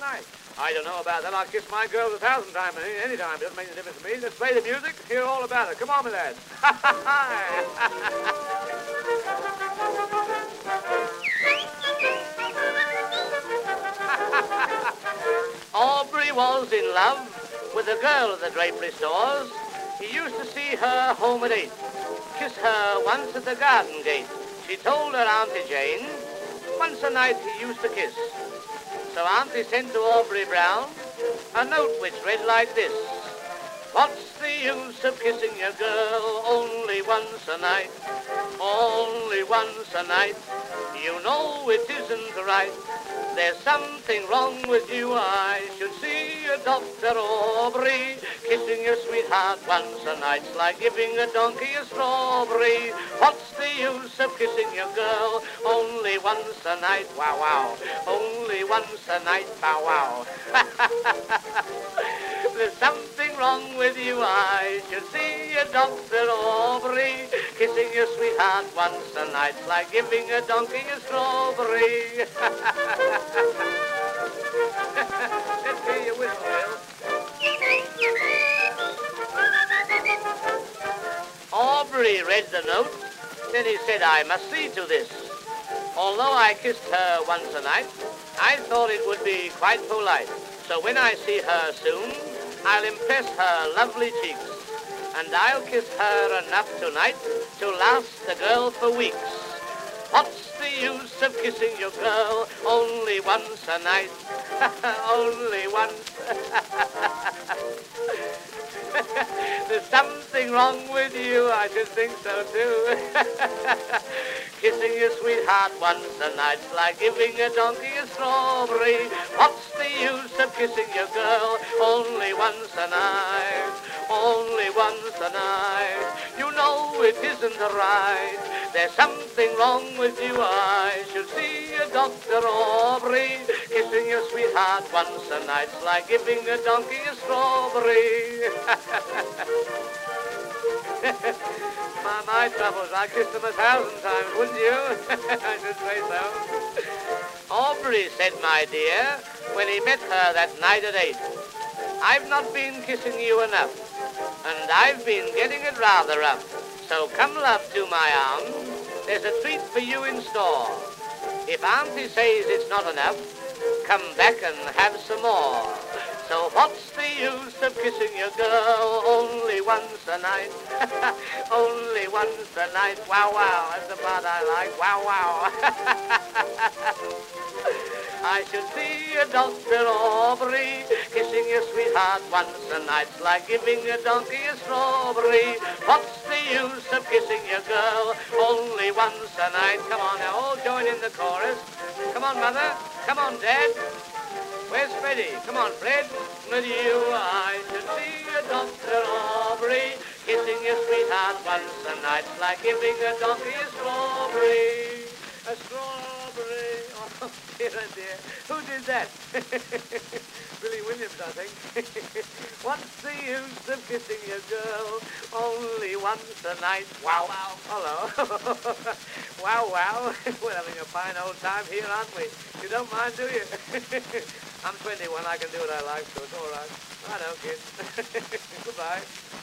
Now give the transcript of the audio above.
night. I don't know about that. I'll kiss my girl 1,000 times any time. It doesn't make any difference to me. Let's play the music, hear all about it. Come on, my lads. Aubrey was in love with a girl at the drapery stores. He used to see her home at 8, kiss her once at the garden gate. She told her Auntie Jane, once a night he used to kiss. So Auntie sent to Aubrey Brown a note which read like this: what's the use of kissing your girl only once a night? Only once a night. You know it isn't right. There's something wrong with you. I should see a doctor, Aubrey. Kissing your sweetheart once a night's like giving a donkey a strawberry. What's the use of kissing your girl only once a night? Wow, wow. Only once a night, bow, wow. There's something wrong with you. I should see a doctor, Aubrey. Kissing your sweetheart once a night's like giving a donkey a strawberry. Let's hear your whistle, Will. Aubrey read the note, then he said, I must see to this. Although I kissed her once a night, I thought it would be quite polite. So when I see her soon, I'll impress her lovely cheeks, and I'll kiss her enough tonight to last the girl for weeks. What's the use of kissing your girl only once a night? Only once. There's something wrong with you, I should think so too. Kissing your sweetheart once a night's like giving a donkey a strawberry. What's the use of kissing your girl only once a night? Only once a night. You know it isn't right. There's something wrong with you. I should see a doctor, Aubrey. Kissing your sweetheart once a night's like giving a donkey a strawberry. My troubles, I kissed them 1,000 times, wouldn't you? I should say so. Aubrey said, my dear, when he met her that night at 8, I've not been kissing you enough, and I've been getting it rather rough. So come, love, to my arms. There's a treat for you in store. If Auntie says it's not enough, come back and have some more. So what's the use of kissing your girl only once a night? Only once a night. Wow, wow, that's the part I like. Wow, wow. I should see a doctor, Aubrey. Kissing your sweetheart once a night's like giving a donkey a strawberry. What's the use of kissing your girl only once a night? Come on now, all join in the chorus. Come on, Mother. Come on, Dad. Where's Freddie? Come on, Fred. With you, I should see a doctor, Aubrey. Kissing your sweetheart once a night's like giving a donkey a strawberry. A strawberry. Oh, dear, oh dear. Who did that? Billy Williams, I think. What's the use of kissing your girl only once a night? Wow, wow. Hello. Wow, wow. We're having a fine old time here, aren't we? You don't mind, do you? I'm 21. I can do what I like, so it's all right. I don't, kid. Goodbye.